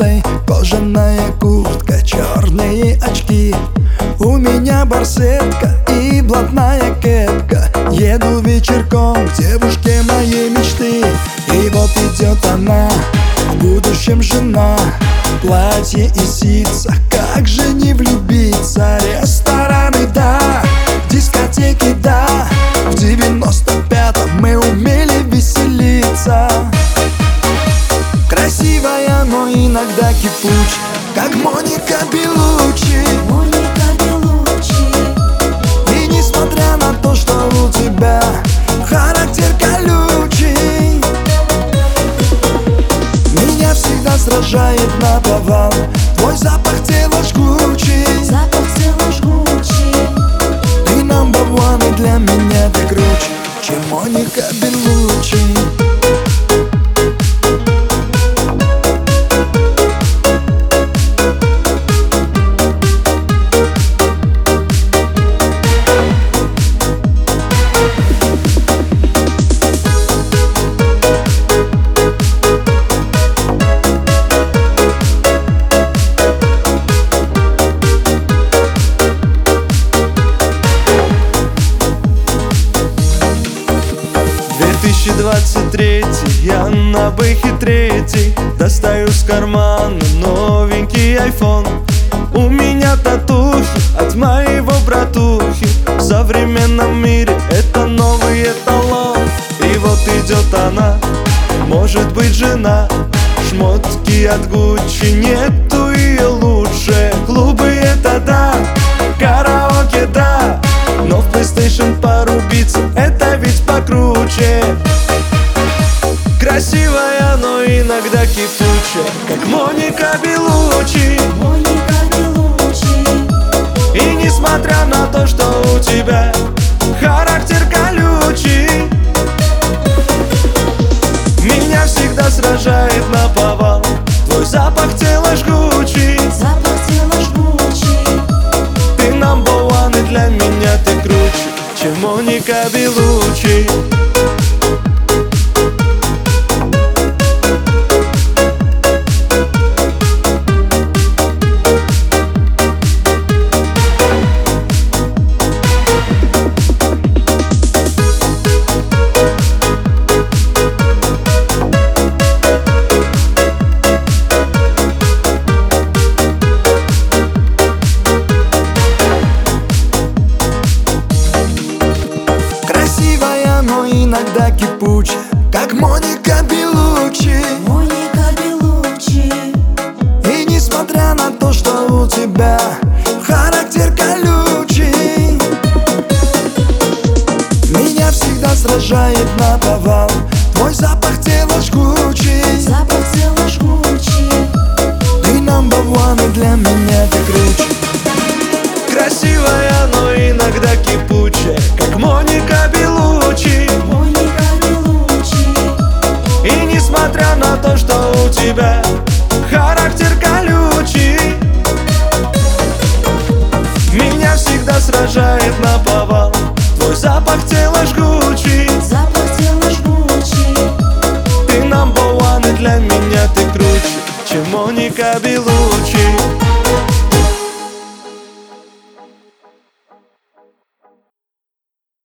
работой, кожаная куртка, черные очки. У меня барсетка и блатная кепка. Еду вечерком к девушке моей мечты. И вот идет она, в будущем жена. Платье и ситца, как же не влюбиться. Рестораны, да, дискотеки, да. В 95-м мы умели веселиться. Красивая, но иногда кипучая, как Моника Беллуччи. И несмотря на то, что у тебя характер колючий, меня всегда сражает наповал твой запах тела жгучий. Ты number one, и для меня ты круче, чем Моника Беллуччи. 2023, я на бэхе третий. Достаю с кармана новенький iPhone. У меня татухи от моего братухи. В современном мире это новый эталон. И вот идет она, может быть жена. Шмотки от Гуччи, нету ее лучше. Клубы это да, караоке да, но в PlayStation порубиться это ведь покруче. Красивая, но иногда кипучая, как Моника Беллуччи. И несмотря на то, что у тебя характер колючий, меня всегда сражает наповал твой запах тела жгучий. Ты number one, и для меня ты круче, чем Моника Беллуччи. Но иногда кипучая, как Моника Беллуччи. И несмотря на то, что у тебя характер колючий, меня всегда сражает наповал твой запах тела жгучий. Ты number one, и для меня ты круче. Красивая, но иногда кипучая, как Моника Беллуччи. И несмотря на то, что у тебя характер колючий, меня всегда сражает наповал твой запах тела жгучий.